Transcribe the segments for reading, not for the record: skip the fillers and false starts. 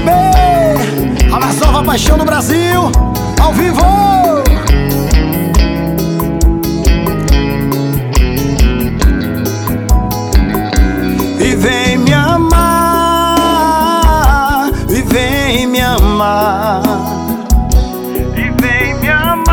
bebê, a mais nova paixão do Brasil, ao vivo. E vem me amar, e vem me amar, E vem me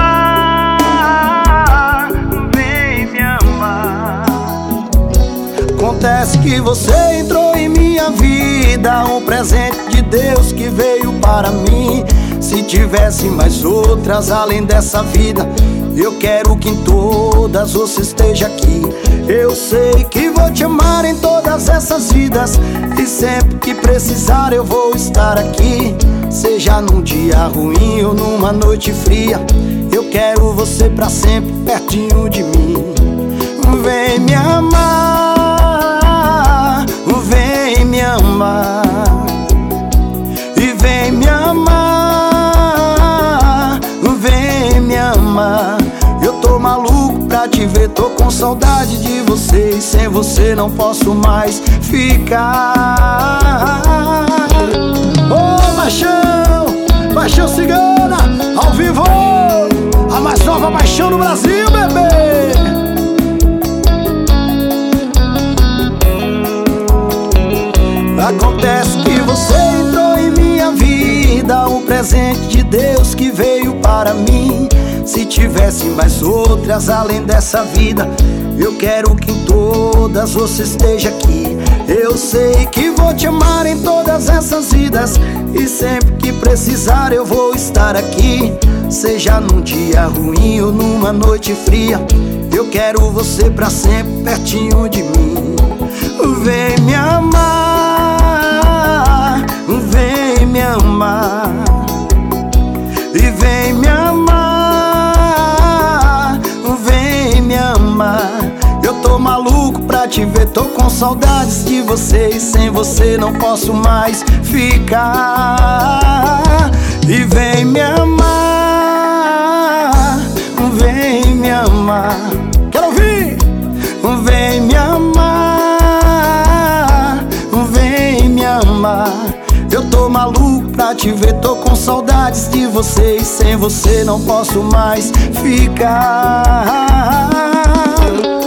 amar, vem me amar. Acontece que você entrou em minha vida, um presente de Deus que veio para mim. Se tivesse mais outras além dessa vida, eu quero que em todas você esteja aqui. Eu sei que vou te amar em todas essas vidas, e sempre que precisar eu vou estar aqui. Seja num dia ruim ou numa noite fria, eu quero você pra sempre pertinho de mim. Vem me amar, vem me amar, e vem me amar, vem me amar. Eu tô maluco pra te ver, tô com saudade de você, e sem você não posso mais ficar. Ô paixão, paixão cigana, ao vivo, a mais nova paixão do Brasil, bebê. Acontece que você entrou em minha vida, um presente de Deus que veio para mim. Se tivesse mais outras além dessa vida, eu quero que em todas você esteja aqui. Eu sei que vou te amar em todas essas vidas, e sempre que precisar eu vou estar aqui. Seja num dia ruim ou numa noite fria, eu quero você pra sempre pertinho de mim. Vem me amar, vem me amar, e vem me amar, vem me amar. Eu tô maluco pra te ver, tô com saudades de você, e sem você não posso mais ficar. E vem me amar, vem me amar. Quero ouvir! Vem me amar, vem me amar. Eu tô maluco pra te ver, tô com saudades de você, e sem você não posso mais ficar.